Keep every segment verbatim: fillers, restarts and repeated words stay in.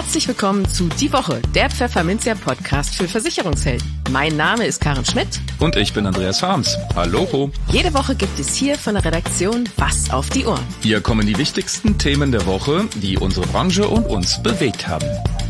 Herzlich willkommen zu Die Woche, der Pfefferminzia-Podcast für Versicherungshelden. Mein Name ist Karen Schmidt. Und ich bin Andreas Harms. Hallo. Jede Woche gibt es hier von der Redaktion was auf die Ohren. Hier kommen die wichtigsten Themen der Woche, die unsere Branche und uns bewegt haben.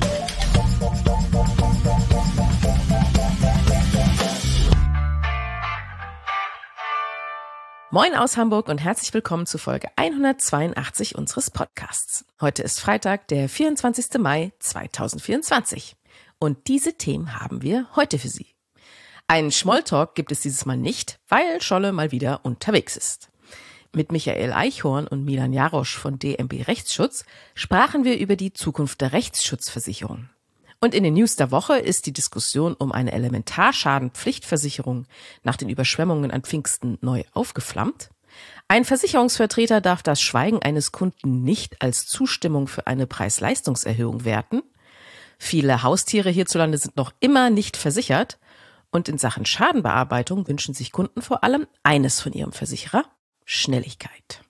Moin aus Hamburg und herzlich willkommen zu Folge hundertzweiundachtzig unseres Podcasts. Heute ist Freitag, der vierundzwanzigster Mai zweitausendvierundzwanzig. Und diese Themen haben wir heute für Sie. Einen Smalltalk gibt es dieses Mal nicht, weil Scholle mal wieder unterwegs ist. Mit Michael Eichhorn und Milan Jarosch von D M B Rechtsschutz sprachen wir über die Zukunft der Rechtsschutzversicherung. Und in den News der Woche ist die Diskussion um eine Elementarschadenpflichtversicherung nach den Überschwemmungen an Pfingsten neu aufgeflammt. Ein Versicherungsvertreter darf das Schweigen eines Kunden nicht als Zustimmung für eine Preis-Leistungserhöhung werten. Viele Haustiere hierzulande sind noch immer nicht versichert. Und in Sachen Schadenbearbeitung wünschen sich Kunden vor allem eines von ihrem Versicherer: Schnelligkeit.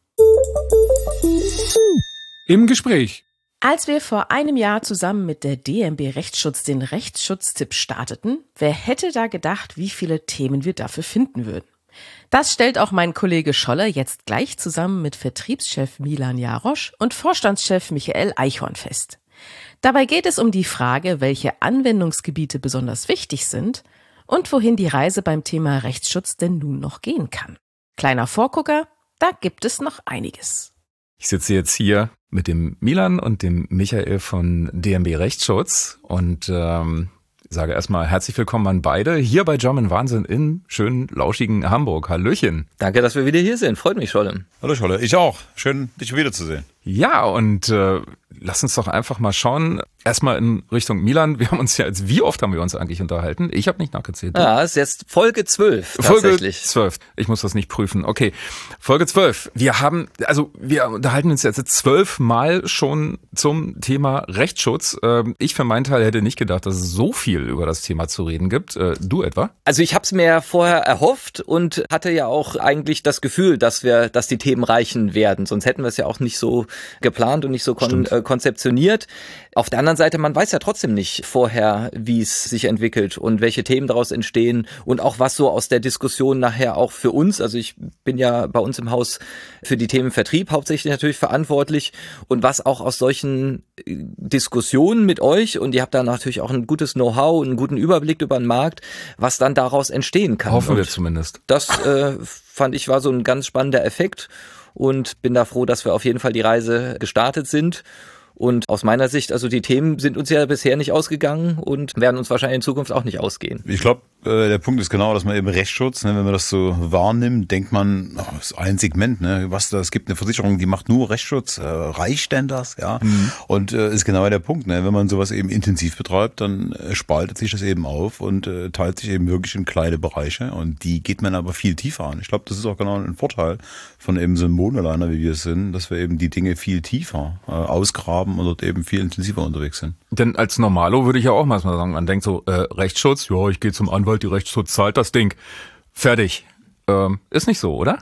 Im Gespräch. Als wir vor einem Jahr zusammen mit der D M B Rechtsschutz den Rechtsschutztipp starteten, wer hätte da gedacht, wie viele Themen wir dafür finden würden? Das stellt auch mein Kollege Scholle jetzt gleich zusammen mit Vertriebschef Milan Jarosch und Vorstandschef Michael Eichhorn fest. Dabei geht es um die Frage, welche Anwendungsgebiete besonders wichtig sind und wohin die Reise beim Thema Rechtsschutz denn nun noch gehen kann. Kleiner Vorgucker, da gibt es noch einiges. Ich sitze jetzt hier mit dem Milan und dem Michael von D M B Rechtsschutz und ähm, sage erstmal herzlich willkommen an beide hier bei German Wahnsinn in schönen, lauschigen Hamburg. Hallöchen. Danke, dass wir wieder hier sind. Freut mich, Scholle. Hallo Scholle, ich auch. Schön, dich wiederzusehen. Ja, und äh, lass uns doch einfach mal schauen. Erstmal in Richtung Milan. Wir haben uns ja jetzt, wie oft haben wir uns eigentlich unterhalten? Ich habe nicht nachgezählt. Ja, es ist jetzt Folge zwölf tatsächlich. Folge zwölf. Ich muss das nicht prüfen. Okay, Folge zwölf. Wir haben, also wir unterhalten uns jetzt zwölfmal schon zum Thema Rechtsschutz. Ich für meinen Teil hätte nicht gedacht, dass es so viel über das Thema zu reden gibt. Du etwa? Also ich habe es mir vorher erhofft und hatte ja auch eigentlich das Gefühl, dass wir, dass die Themen reichen werden. Sonst hätten wir es ja auch nicht so geplant und nicht so kon- äh, konzeptioniert. Auf der anderen Seite, man weiß ja trotzdem nicht vorher, wie es sich entwickelt und welche Themen daraus entstehen und auch was so aus der Diskussion nachher auch für uns, also ich bin ja bei uns im Haus für die Themen Vertrieb hauptsächlich natürlich verantwortlich und was auch aus solchen Diskussionen mit euch, und ihr habt da natürlich auch ein gutes Know-how und einen guten Überblick über den Markt, was dann daraus entstehen kann. Hoffen und wir zumindest. Das äh, fand ich war so ein ganz spannender Effekt und bin da froh, dass wir auf jeden Fall die Reise gestartet sind. Und aus meiner Sicht, also die Themen sind uns ja bisher nicht ausgegangen und werden uns wahrscheinlich in Zukunft auch nicht ausgehen. Ich glaube, äh, der Punkt ist genau, dass man eben Rechtsschutz, ne, wenn man das so wahrnimmt, denkt man, oh, das ist ein Segment, ne, was da, es gibt eine Versicherung, die macht nur Rechtsschutz, äh, reicht denn das, ja? Mhm. Und äh, ist genau der Punkt, ne, wenn man sowas eben intensiv betreibt, dann äh, spaltet sich das eben auf und äh, teilt sich eben wirklich in kleine Bereiche und die geht man aber viel tiefer an. Ich glaube, das ist auch genau ein Vorteil von eben so einem Monoliner, wie wir es sind, dass wir eben die Dinge viel tiefer äh, ausgraben und dort eben viel intensiver unterwegs sind. Denn als Normalo würde ich ja auch mal sagen, man denkt so, äh, Rechtsschutz, ja, ich gehe zum Anwalt, die Rechtsschutz zahlt das Ding. Fertig. Ähm, ist nicht so, oder?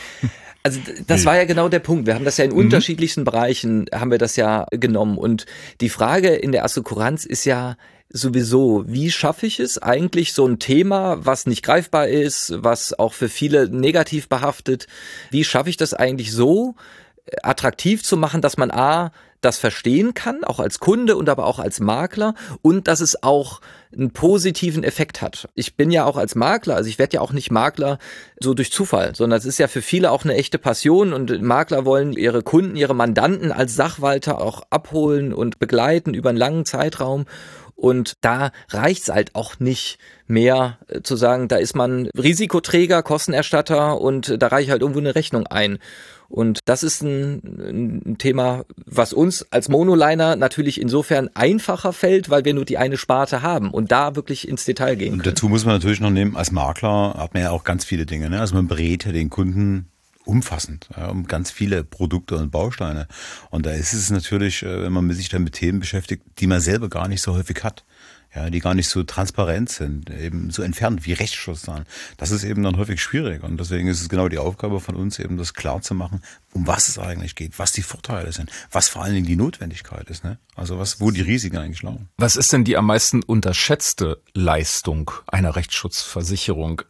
Also das war ja genau der Punkt. Wir haben das ja in mhm. unterschiedlichsten Bereichen, haben wir das ja genommen. Und die Frage in der Assekuranz ist ja sowieso, wie schaffe ich es eigentlich, so ein Thema, was nicht greifbar ist, was auch für viele negativ behaftet, wie schaffe ich das eigentlich so attraktiv zu machen, dass man a, das verstehen kann, auch als Kunde und aber auch als Makler, und dass es auch einen positiven Effekt hat. Ich bin ja auch als Makler, also ich werde ja auch nicht Makler so durch Zufall, sondern es ist ja für viele auch eine echte Passion und Makler wollen ihre Kunden, ihre Mandanten als Sachwalter auch abholen und begleiten über einen langen Zeitraum. Und da reicht's halt auch nicht mehr äh, zu sagen, da ist man Risikoträger, Kostenerstatter und da reiche ich halt irgendwo eine Rechnung ein. Und das ist ein, ein Thema, was uns als Monoliner natürlich insofern einfacher fällt, weil wir nur die eine Sparte haben und da wirklich ins Detail gehen können. Und dazu muss man natürlich noch nehmen, als Makler hat man ja auch ganz viele Dinge, ne? Also man berät ja den Kunden umfassend, ja, um ganz viele Produkte und Bausteine. Und da ist es natürlich, wenn man sich dann mit Themen beschäftigt, die man selber gar nicht so häufig hat. ja, die gar nicht so transparent sind, eben so entfernt wie Rechtsschutz sein. Das ist eben dann häufig schwierig und deswegen ist es genau die Aufgabe von uns eben, das klar zu machen, um was es eigentlich geht, was die Vorteile sind, was vor allen Dingen die Notwendigkeit ist, ne? Also was, wo die Risiken eigentlich liegen. Was ist denn die am meisten unterschätzte Leistung einer Rechtsschutzversicherung?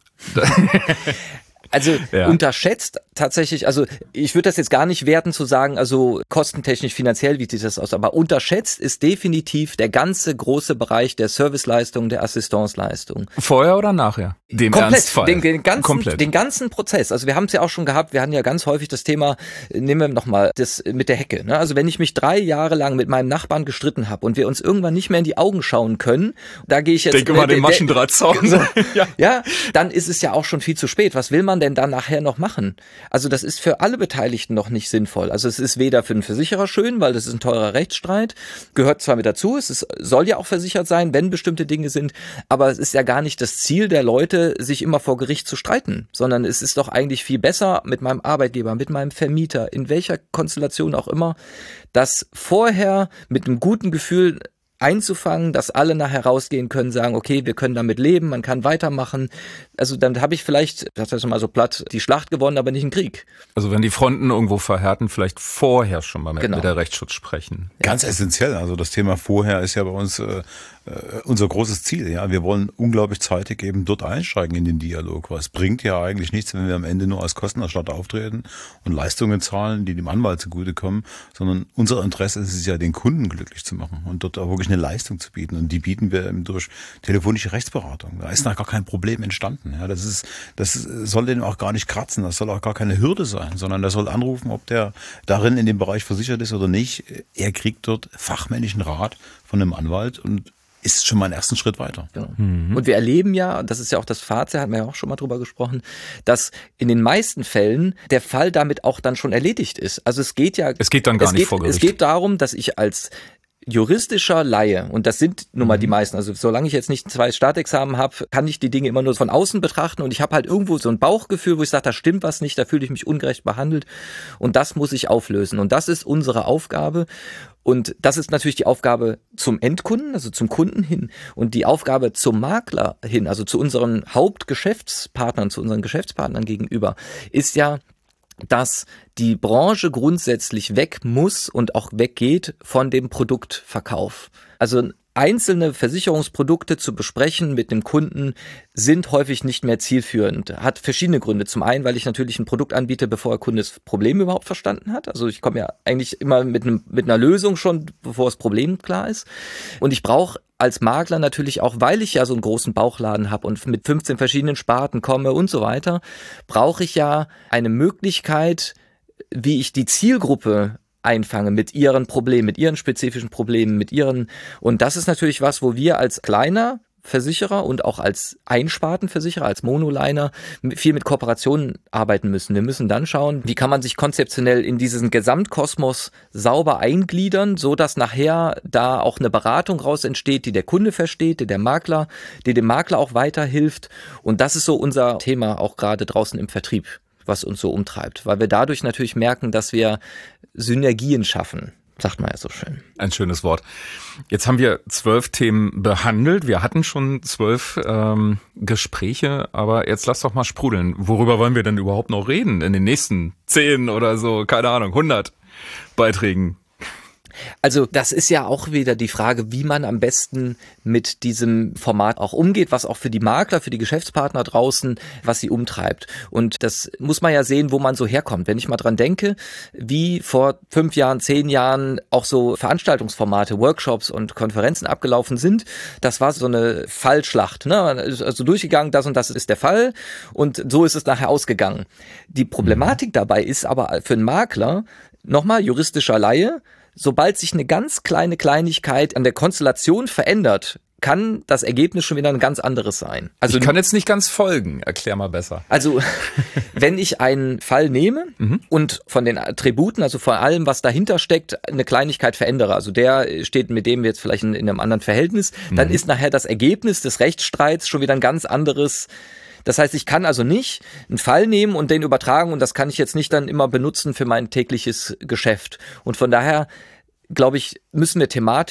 Also ja. unterschätzt tatsächlich, also ich würde das jetzt gar nicht werten zu sagen, also kostentechnisch, finanziell, wie sieht das aus, aber unterschätzt ist definitiv der ganze große Bereich der Serviceleistung, der Assistanceleistung. Vorher oder nachher? Dem Komplett, Ernstfall? den, den, ganzen, Komplett. den ganzen Prozess. Also wir haben es ja auch schon gehabt, wir hatten ja ganz häufig das Thema, nehmen wir nochmal das mit der Hecke. Ne? Also wenn ich mich drei Jahre lang mit meinem Nachbarn gestritten habe und wir uns irgendwann nicht mehr in die Augen schauen können, da gehe ich jetzt... Denke mal den Maschendrahtzaun. So, ja. ja, dann ist es ja auch schon viel zu spät. Was will man denn dann nachher noch machen? Also das ist für alle Beteiligten noch nicht sinnvoll. Also es ist weder für den Versicherer schön, weil das ist ein teurer Rechtsstreit, gehört zwar mit dazu, es ist, soll ja auch versichert sein, wenn bestimmte Dinge sind, aber es ist ja gar nicht das Ziel der Leute, sich immer vor Gericht zu streiten, sondern es ist doch eigentlich viel besser mit meinem Arbeitgeber, mit meinem Vermieter, in welcher Konstellation auch immer, das vorher mit einem guten Gefühl einzufangen, dass alle nachher rausgehen können, sagen, okay, wir können damit leben, man kann weitermachen. Also dann habe ich vielleicht, das ist mal so platt, die Schlacht gewonnen, aber nicht einen Krieg. Also wenn die Fronten irgendwo verhärten, vielleicht vorher schon mal mit, Genau. mit der Rechtsschutz sprechen. Ganz essentiell. Also das Thema vorher ist ja bei uns äh, unser großes Ziel. Ja, wir wollen unglaublich zeitig eben dort einsteigen in den Dialog. Weil es bringt ja eigentlich nichts, wenn wir am Ende nur als Kostenerstatter auftreten und Leistungen zahlen, die dem Anwalt zugutekommen, sondern unser Interesse ist es ja, den Kunden glücklich zu machen und dort auch wirklich eine Leistung zu bieten. Und die bieten wir eben durch telefonische Rechtsberatung. Da ist noch gar kein Problem entstanden. Ja, das ist, das soll den auch gar nicht kratzen. Das soll auch gar keine Hürde sein, sondern der soll anrufen, ob der darin in dem Bereich versichert ist oder nicht. Er kriegt dort fachmännischen Rat von einem Anwalt und ist schon mal einen ersten Schritt weiter. Genau. Mhm. Und wir erleben ja, das ist ja auch das Fazit, hatten wir ja auch schon mal drüber gesprochen, dass in den meisten Fällen der Fall damit auch dann schon erledigt ist. Also es geht ja... Es geht dann gar es nicht geht, vor Gericht. Es geht darum, dass ich als juristischer Laie, und das sind nun mal die meisten, also solange ich jetzt nicht zwei Staatsexamen habe, kann ich die Dinge immer nur von außen betrachten und ich habe halt irgendwo so ein Bauchgefühl, wo ich sage, da stimmt was nicht, da fühle ich mich ungerecht behandelt und das muss ich auflösen und das ist unsere Aufgabe. Und das ist natürlich die Aufgabe zum Endkunden, also zum Kunden hin und die Aufgabe zum Makler hin, also zu unseren Hauptgeschäftspartnern, zu unseren Geschäftspartnern gegenüber, ist ja, dass die Branche grundsätzlich weg muss und auch weggeht von dem Produktverkauf. Also einzelne Versicherungsprodukte zu besprechen mit dem Kunden sind häufig nicht mehr zielführend. Hat verschiedene Gründe. Zum einen, weil ich natürlich ein Produkt anbiete, bevor der Kunde das Problem überhaupt verstanden hat. Also ich komme ja eigentlich immer mit einem, mit einer Lösung schon, bevor das Problem klar ist. Und ich brauche als Makler natürlich auch, weil ich ja so einen großen Bauchladen habe und mit fünfzehn verschiedenen Sparten komme und so weiter, brauche ich ja eine Möglichkeit, wie ich die Zielgruppe einfange mit ihren Problemen, mit ihren spezifischen Problemen, mit ihren, und das ist natürlich was, wo wir als kleiner Versicherer und auch als Einspartenversicherer, als Monoliner viel mit Kooperationen arbeiten müssen. Wir müssen dann schauen, wie kann man sich konzeptionell in diesen Gesamtkosmos sauber eingliedern, so dass nachher da auch eine Beratung raus entsteht, die der Kunde versteht, die der Makler, die dem Makler auch weiterhilft. Und das ist so unser Thema auch gerade draußen im Vertrieb, was uns so umtreibt, weil wir dadurch natürlich merken, dass wir Synergien schaffen. Sagt man ja so schön. Ein schönes Wort. Jetzt haben wir zwölf Themen behandelt. Wir hatten schon zwölf ähm, Gespräche, aber jetzt lass doch mal sprudeln. Worüber wollen wir denn überhaupt noch reden in den nächsten zehn oder so, keine Ahnung, hundert Beiträgen? Also das ist ja auch wieder die Frage, wie man am besten mit diesem Format auch umgeht, was auch für die Makler, für die Geschäftspartner draußen, was sie umtreibt. Und das muss man ja sehen, wo man so herkommt. Wenn ich mal dran denke, wie vor fünf Jahren, zehn Jahren auch so Veranstaltungsformate, Workshops und Konferenzen abgelaufen sind, das war so eine Fallschlacht, ne? Also durchgegangen, das und das ist der Fall und so ist es nachher ausgegangen. Die Problematik dabei ist aber für einen Makler, nochmal juristischer Laie, sobald sich eine ganz kleine Kleinigkeit an der Konstellation verändert, kann das Ergebnis schon wieder ein ganz anderes sein. Also ich kann jetzt nicht ganz folgen. Erklär mal besser. Also wenn ich einen Fall nehme mhm. und von den Attributen, also von allem, was dahinter steckt, eine Kleinigkeit verändere, also der steht mit dem jetzt vielleicht in, in einem anderen Verhältnis, mhm. dann ist nachher das Ergebnis des Rechtsstreits schon wieder ein ganz anderes. Das heißt, ich kann also nicht einen Fall nehmen und den übertragen und das kann ich jetzt nicht dann immer benutzen für mein tägliches Geschäft. Und von daher, glaube ich, müssen wir thematisch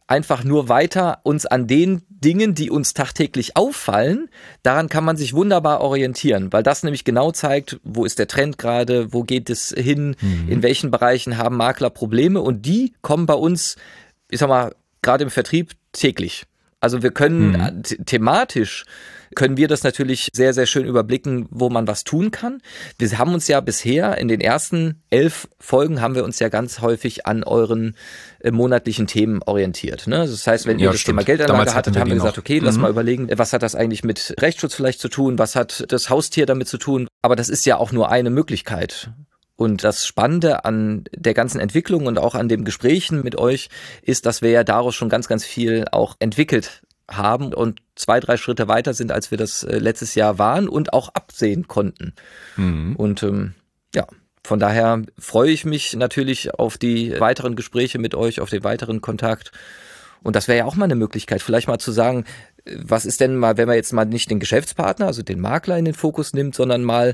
einfach nur weiter uns an den Dingen, die uns tagtäglich auffallen, daran kann man sich wunderbar orientieren, weil das nämlich genau zeigt, wo ist der Trend gerade, wo geht es hin, mhm. in welchen Bereichen haben Makler Probleme, und die kommen bei uns, ich sag mal, gerade im Vertrieb täglich. Also wir können mhm. thematisch können wir das natürlich sehr, sehr schön überblicken, wo man was tun kann. Wir haben uns ja bisher in den ersten elf Folgen haben wir uns ja ganz häufig an euren äh, monatlichen Themen orientiert. Ne? Das heißt, wenn ihr ja, das stimmt. Thema Geldanlage hattet, haben wir gesagt, noch. okay, lass mhm. mal überlegen, was hat das eigentlich mit Rechtsschutz vielleicht zu tun, was hat das Haustier damit zu tun. Aber das ist ja auch nur eine Möglichkeit. Und das Spannende an der ganzen Entwicklung und auch an den Gesprächen mit euch ist, dass wir ja daraus schon ganz, ganz viel auch entwickelt haben und zwei, drei Schritte weiter sind, als wir das äh, letztes Jahr waren und auch absehen konnten. Mhm. Und ähm, ja, von daher freue ich mich natürlich auf die weiteren Gespräche mit euch, auf den weiteren Kontakt. Und das wäre ja auch mal eine Möglichkeit, vielleicht mal zu sagen, was ist denn mal, wenn man jetzt mal nicht den Geschäftspartner, also den Makler in den Fokus nimmt, sondern mal,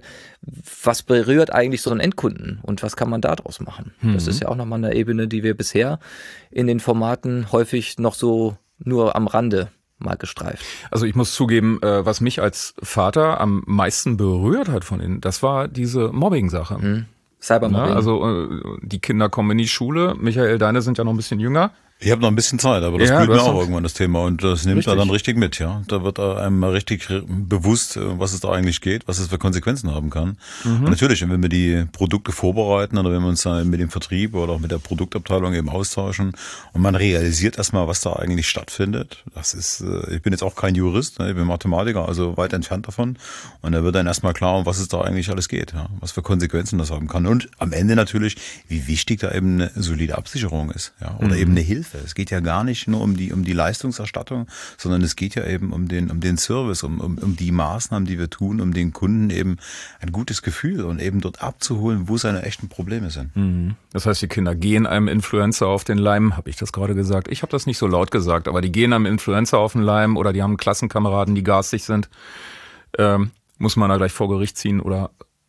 was berührt eigentlich so einen Endkunden und was kann man da draus machen? Mhm. Das ist ja auch nochmal eine Ebene, die wir bisher in den Formaten häufig noch so nur am Rande mal gestreift. Also ich muss zugeben, was mich als Vater am meisten berührt hat von Ihnen, das war diese Mobbing-Sache. Mhm. Cybermobbing. Ja, also die Kinder kommen in die Schule. Michael, deine sind ja noch ein bisschen jünger. Ich habe noch ein bisschen Zeit, aber das ja, blüht mir auch noch irgendwann das Thema und das nimmt er dann richtig mit, ja. Da wird einem mal richtig bewusst, was es da eigentlich geht, was es für Konsequenzen haben kann. Mhm. Und natürlich, wenn wir die Produkte vorbereiten oder wenn wir uns dann mit dem Vertrieb oder auch mit der Produktabteilung eben austauschen und man realisiert erstmal, was da eigentlich stattfindet. Das ist, ich bin jetzt auch kein Jurist, ich bin Mathematiker, also weit entfernt davon. Und da wird dann erstmal klar, um was es da eigentlich alles geht, ja, was für Konsequenzen das haben kann. Und am Ende natürlich, wie wichtig da eben eine solide Absicherung ist, ja, oder mhm. eben eine Hilfe. Es geht ja gar nicht nur um die um die Leistungserstattung, sondern es geht ja eben um den um den Service, um, um um die Maßnahmen, die wir tun, um den Kunden eben ein gutes Gefühl und eben dort abzuholen, wo seine echten Probleme sind. Mhm. Das heißt, die Kinder gehen einem Influencer auf den Leim, habe ich das gerade gesagt? Ich habe das nicht so laut gesagt, aber die gehen einem Influencer auf den Leim oder die haben Klassenkameraden, die garstig sind. Ähm, muss man da gleich vor Gericht ziehen oder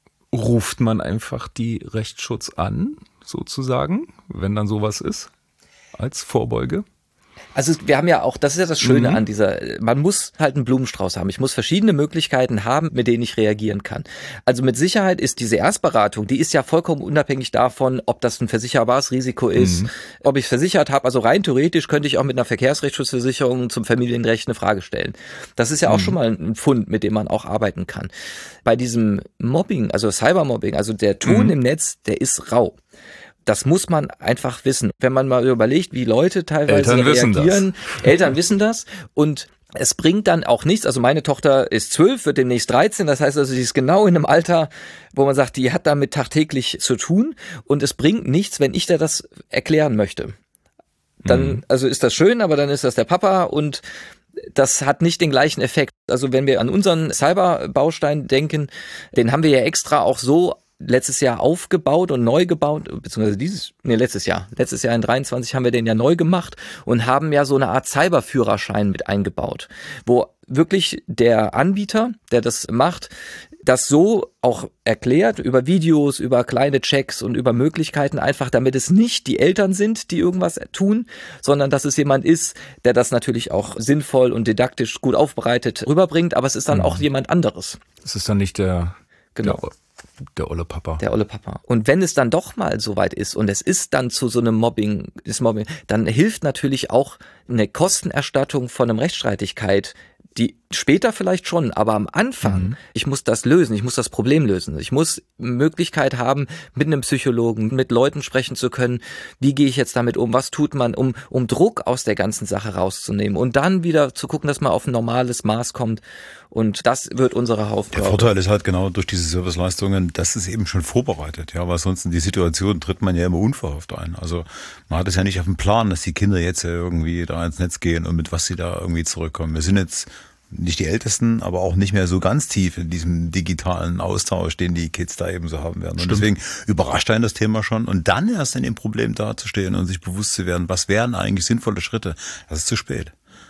ruft man einfach die Rechtsschutz an, sozusagen, wenn dann sowas ist? Als Vorbeuge? Also wir haben ja auch, das ist ja das Schöne mhm. an dieser, man muss halt einen Blumenstrauß haben. Ich muss verschiedene Möglichkeiten haben, mit denen ich reagieren kann. Also mit Sicherheit ist diese Erstberatung, die ist ja vollkommen unabhängig davon, ob das ein versicherbares Risiko ist, mhm. ob ich versichert habe. Also rein theoretisch könnte ich auch mit einer Verkehrsrechtsschutzversicherung zum Familienrecht eine Frage stellen. Das ist ja auch mhm. schon mal ein Pfund, mit dem man auch arbeiten kann. Bei diesem Mobbing, also Cybermobbing, also der Ton mhm. im Netz, der ist rau. Das muss man einfach wissen. Wenn man mal überlegt, wie Leute teilweise Eltern reagieren. Eltern wissen das. Und es bringt dann auch nichts. Also meine Tochter ist zwölf, wird demnächst dreizehn. Das heißt also, sie ist genau in einem Alter, wo man sagt, die hat damit tagtäglich zu tun. Und es bringt nichts, wenn ich da das erklären möchte. Dann, mhm. also ist das schön, aber dann ist das der Papa und das hat nicht den gleichen Effekt. Also wenn wir an unseren Cyberbaustein denken, den haben wir ja extra auch so letztes Jahr aufgebaut und neu gebaut, beziehungsweise dieses, nee, letztes Jahr, letztes Jahr in dreiundzwanzig haben wir den ja neu gemacht und haben ja so eine Art Cyberführerschein mit eingebaut, wo wirklich der Anbieter, der das macht, das so auch erklärt, über Videos, über kleine Checks und über Möglichkeiten einfach, damit es nicht die Eltern sind, die irgendwas tun, sondern dass es jemand ist, der das natürlich auch sinnvoll und didaktisch gut aufbereitet rüberbringt, aber es ist dann mhm. auch jemand anderes. Es ist dann nicht der, genau. der Der olle Papa. Der olle Papa. Und wenn es dann doch mal so weit ist und es ist dann zu so einem Mobbing, ist Mobbing, dann hilft natürlich auch eine Kostenerstattung von einem Rechtsstreitigkeit, die später vielleicht schon, aber am Anfang, mhm. ich muss das lösen, ich muss das Problem lösen. Ich muss Möglichkeit haben, mit einem Psychologen, mit Leuten sprechen zu können, wie gehe ich jetzt damit um, was tut man, um um Druck aus der ganzen Sache rauszunehmen und dann wieder zu gucken, dass man auf ein normales Maß kommt. Und das wird unsere Aufgabe. Der Vorteil ist halt genau durch diese Serviceleistungen, das ist eben schon vorbereitet, ja, weil sonst in die Situation tritt man ja immer unverhofft ein. Also man hat es ja nicht auf dem Plan, dass die Kinder jetzt ja irgendwie da ins Netz gehen und mit was sie da irgendwie zurückkommen. Wir sind jetzt nicht die Ältesten, aber auch nicht mehr so ganz tief in diesem digitalen Austausch, den die Kids da eben so haben werden. Und Stimmt. deswegen überrascht einen das Thema schon. Und dann erst in dem Problem dazustehen und sich bewusst zu werden, was wären eigentlich sinnvolle Schritte, das ist zu spät.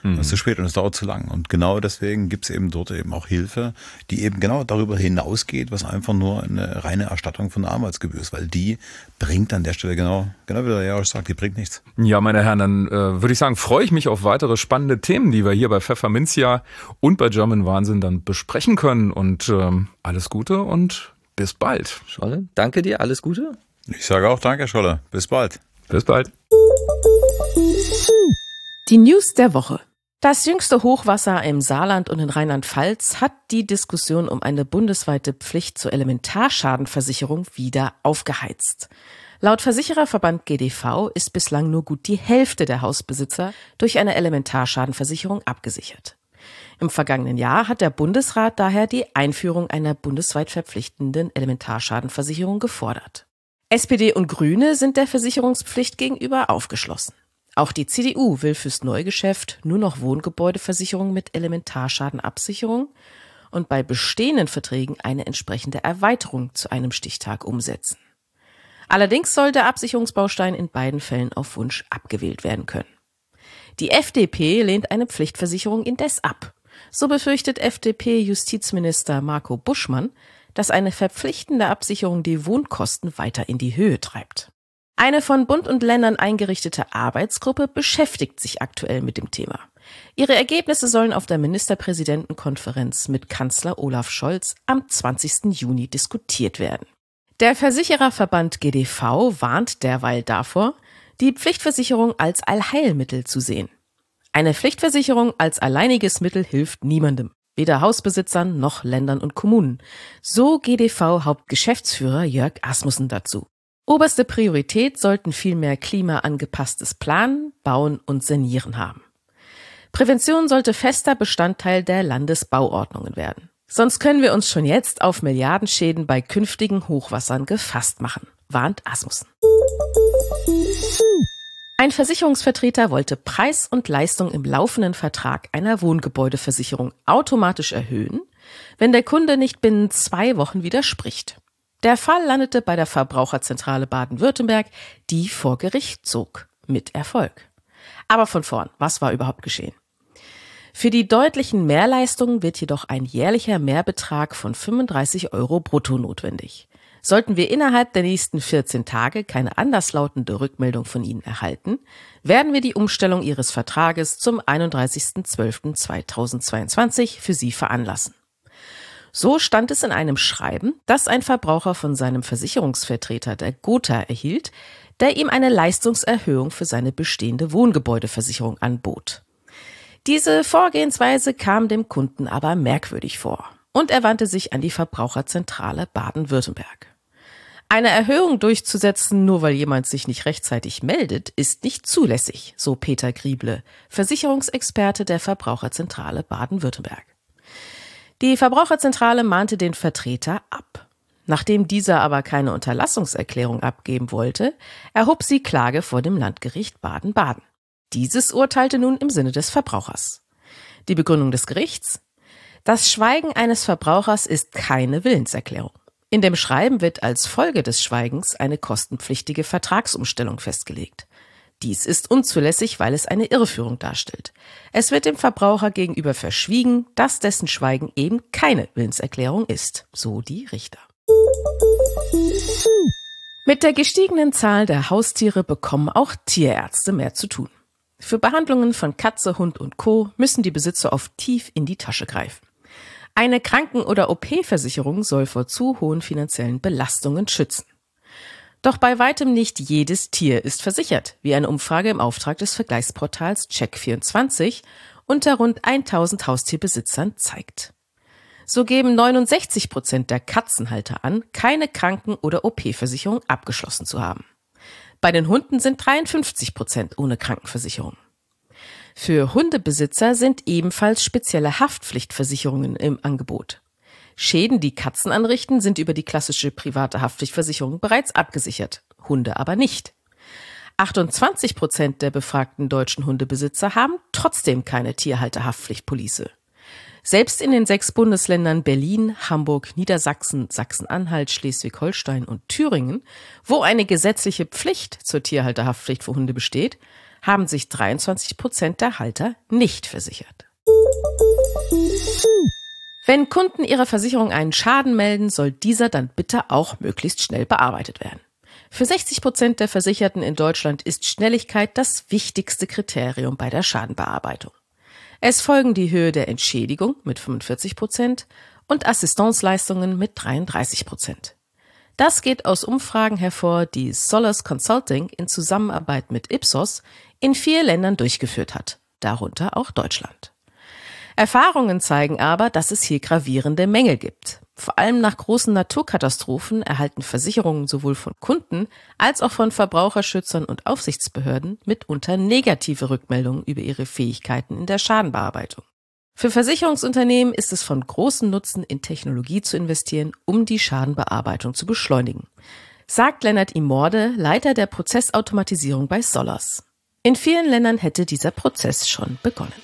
Mhm. Das ist zu spät und es dauert zu lang. Und genau deswegen gibt es eben dort eben auch Hilfe, die eben genau darüber hinausgeht, was einfach nur eine reine Erstattung von der Anwaltsgebühr ist, weil die bringt an der Stelle genau, genau wie der Jarosch sagt, die bringt nichts. Ja, meine Herren, dann äh, würde ich sagen, freue ich mich auf weitere spannende Themen, die wir hier bei Pfefferminzia und bei German Wahnsinn dann besprechen können. Und ähm, alles Gute und bis bald. Scholle, danke dir, alles Gute. Ich sage auch danke, Scholle. Bis bald. Bis bald. Die News der Woche. Das jüngste Hochwasser im Saarland und in Rheinland-Pfalz hat die Diskussion um eine bundesweite Pflicht zur Elementarschadenversicherung wieder aufgeheizt. Laut Versichererverband G D V ist bislang nur gut die Hälfte der Hausbesitzer durch eine Elementarschadenversicherung abgesichert. Im vergangenen Jahr hat der Bundesrat daher die Einführung einer bundesweit verpflichtenden Elementarschadenversicherung gefordert. S P D und Grüne sind der Versicherungspflicht gegenüber aufgeschlossen. Auch die C D U will fürs Neugeschäft nur noch Wohngebäudeversicherung mit Elementarschadenabsicherung und bei bestehenden Verträgen eine entsprechende Erweiterung zu einem Stichtag umsetzen. Allerdings soll der Absicherungsbaustein in beiden Fällen auf Wunsch abgewählt werden können. Die F D P lehnt eine Pflichtversicherung indes ab. So befürchtet F D P-Justizminister Marco Buschmann, dass eine verpflichtende Absicherung die Wohnkosten weiter in die Höhe treibt. Eine von Bund und Ländern eingerichtete Arbeitsgruppe beschäftigt sich aktuell mit dem Thema. Ihre Ergebnisse sollen auf der Ministerpräsidentenkonferenz mit Kanzler Olaf Scholz am zwanzigsten Juni diskutiert werden. Der Versichererverband G D V warnt derweil davor, die Pflichtversicherung als Allheilmittel zu sehen. Eine Pflichtversicherung als alleiniges Mittel hilft niemandem, weder Hausbesitzern noch Ländern und Kommunen. So G D V-Hauptgeschäftsführer Jörg Asmussen dazu. Oberste Priorität sollten vielmehr klimaangepasstes Planen, Bauen und Sanieren haben. Prävention sollte fester Bestandteil der Landesbauordnungen werden. Sonst können wir uns schon jetzt auf Milliardenschäden bei künftigen Hochwassern gefasst machen, warnt Asmussen. Ein Versicherungsvertreter wollte Preis und Leistung im laufenden Vertrag einer Wohngebäudeversicherung automatisch erhöhen, wenn der Kunde nicht binnen zwei Wochen widerspricht. Der Fall landete bei der Verbraucherzentrale Baden-Württemberg, die vor Gericht zog. Mit Erfolg. Aber von vorn, was war überhaupt geschehen? Für die deutlichen Mehrleistungen wird jedoch ein jährlicher Mehrbetrag von fünfunddreißig Euro brutto notwendig. Sollten wir innerhalb der nächsten vierzehn Tage keine anderslautende Rückmeldung von Ihnen erhalten, werden wir die Umstellung Ihres Vertrages zum einunddreißigsten zwölften zweitausendzweiundzwanzig für Sie veranlassen. So stand es in einem Schreiben, das ein Verbraucher von seinem Versicherungsvertreter der Gotha erhielt, der ihm eine Leistungserhöhung für seine bestehende Wohngebäudeversicherung anbot. Diese Vorgehensweise kam dem Kunden aber merkwürdig vor und er wandte sich an die Verbraucherzentrale Baden-Württemberg. Eine Erhöhung durchzusetzen, nur weil jemand sich nicht rechtzeitig meldet, ist nicht zulässig, so Peter Grieble, Versicherungsexperte der Verbraucherzentrale Baden-Württemberg. Die Verbraucherzentrale mahnte den Vertreter ab. Nachdem dieser aber keine Unterlassungserklärung abgeben wollte, erhob sie Klage vor dem Landgericht Baden-Baden. Dieses urteilte nun im Sinne des Verbrauchers. Die Begründung des Gerichts? Das Schweigen eines Verbrauchers ist keine Willenserklärung. In dem Schreiben wird als Folge des Schweigens eine kostenpflichtige Vertragsumstellung festgelegt. Dies ist unzulässig, weil es eine Irreführung darstellt. Es wird dem Verbraucher gegenüber verschwiegen, dass dessen Schweigen eben keine Willenserklärung ist, so die Richter. Mit der gestiegenen Zahl der Haustiere bekommen auch Tierärzte mehr zu tun. Für Behandlungen von Katze, Hund und Co. müssen die Besitzer oft tief in die Tasche greifen. Eine Kranken- oder O P-Versicherung soll vor zu hohen finanziellen Belastungen schützen. Doch bei weitem nicht jedes Tier ist versichert, wie eine Umfrage im Auftrag des Vergleichsportals Check vierundzwanzig unter rund tausend Haustierbesitzern zeigt. So geben neunundsechzig Prozent der Katzenhalter an, keine Kranken- oder O P-Versicherung abgeschlossen zu haben. Bei den Hunden sind dreiundfünfzig Prozent ohne Krankenversicherung. Für Hundebesitzer sind ebenfalls spezielle Haftpflichtversicherungen im Angebot. Schäden, die Katzen anrichten, sind über die klassische private Haftpflichtversicherung bereits abgesichert, Hunde aber nicht. achtundzwanzig Prozent der befragten deutschen Hundebesitzer haben trotzdem keine Tierhalterhaftpflichtpolice. Selbst in den sechs Bundesländern Berlin, Hamburg, Niedersachsen, Sachsen-Anhalt, Schleswig-Holstein und Thüringen, wo eine gesetzliche Pflicht zur Tierhalterhaftpflicht für Hunde besteht, haben sich dreiundzwanzig Prozent der Halter nicht versichert. Wenn Kunden ihrer Versicherung einen Schaden melden, soll dieser dann bitte auch möglichst schnell bearbeitet werden. Für sechzig Prozent der Versicherten in Deutschland ist Schnelligkeit das wichtigste Kriterium bei der Schadenbearbeitung. Es folgen die Höhe der Entschädigung mit fünfundvierzig Prozent und Assistenzleistungen mit dreiunddreißig Prozent. Das geht aus Umfragen hervor, die Solas Consulting in Zusammenarbeit mit Ipsos in vier Ländern durchgeführt hat, darunter auch Deutschland. Erfahrungen zeigen aber, dass es hier gravierende Mängel gibt. Vor allem nach großen Naturkatastrophen erhalten Versicherungen sowohl von Kunden als auch von Verbraucherschützern und Aufsichtsbehörden mitunter negative Rückmeldungen über ihre Fähigkeiten in der Schadenbearbeitung. Für Versicherungsunternehmen ist es von großem Nutzen, in Technologie zu investieren, um die Schadenbearbeitung zu beschleunigen, sagt Lennart Imorde, Leiter der Prozessautomatisierung bei Solas. In vielen Ländern hätte dieser Prozess schon begonnen.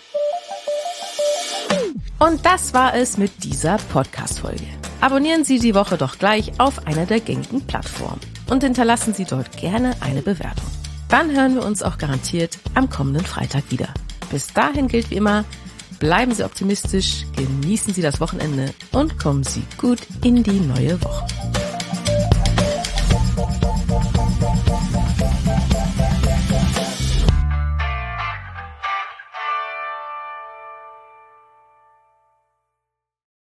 Und das war es mit dieser Podcast-Folge. Abonnieren Sie die Woche doch gleich auf einer der gängigen Plattformen und hinterlassen Sie dort gerne eine Bewertung. Dann hören wir uns auch garantiert am kommenden Freitag wieder. Bis dahin gilt wie immer, bleiben Sie optimistisch, genießen Sie das Wochenende und kommen Sie gut in die neue Woche.